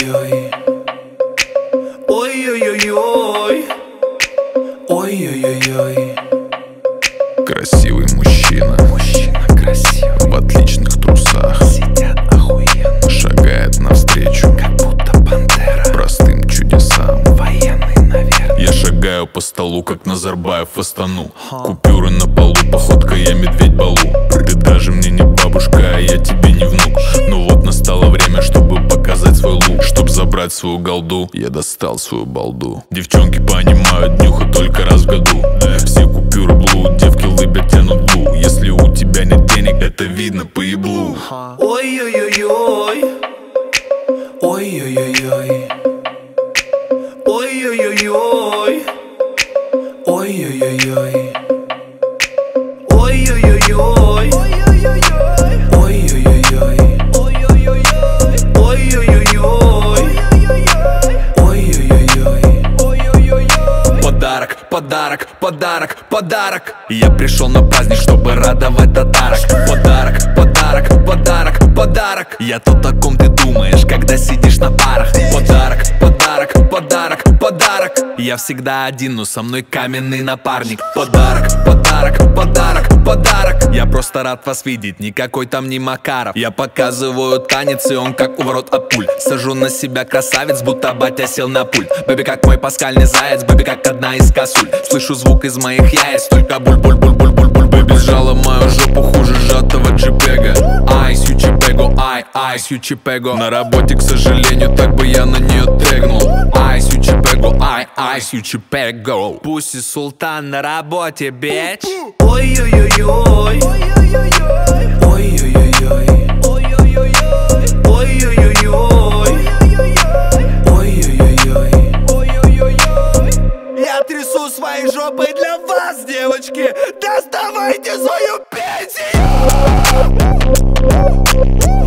Ой-ой-ой-ой. Ой-ой-ой-ой. Ой-ой-ой-ой. Красивый мужчина, красивый, в отличных трусах, сидят охуенно, шагает навстречу как будто пантера, простым чудесам. военный, наверное. Я шагаю по столу, как Назарбаев в Астану. Купюры на полу, походка я медведь Балу. Ты даже мне не бабушка, а я тебе не внук. Ну вот настало время, чтобы показать свой лук. Чтоб забрать свою голду, я достал свою балду. Девчонки понимают, днюха только раз в году. Все купюры блуд, девки лыбят, тянут глу. Если у тебя нет денег, это видно по еблу. Ой-ой-ой-ой. Ой-ой-ой-ой. Ой-ой-ой-ой. Ой-ой-ой-ой. Ой-ой-ой-ой. Ой-ой-ой-ой. Ой-ой-ой-ой. Подарок, подарок, подарок, подарок. Я пришел на праздник, чтобы радовать татарок. Подарок, подарок, подарок, подарок. Я то, о ком ты думаешь, когда сидишь на парах. Подарок, подарок, подарок, подарок. Я всегда один, но со мной каменный напарник. Подарок, подарок, подарок, подарок. Я просто рад вас видеть, никакой там не Макаров. Я показываю танец, и он как у ворот от пуль. Сажу на себя красавец, будто батя сел на пульт. Бэби как мой паскальный заяц, бэби как одна из косуль. Слышу звук из моих яиц, только буль-буль-буль-буль-буль-буль. Бэби сжала мою жопу хуже сжатого джипега. Ай, сючипего, ай, ай, сючипего. На работе, к сожалению, так бы я на нее тегнул. Ай, сючипего, ай, сючипего. Пусть и султан на работе, бич. Ой-ой-ой-ой. Ой-ой-ой-ой. Ой-ой-ой-ой. Ой-ой-ой-ой. Я трясу своей жопой для вас, девочки. Доставайте свою пенсию.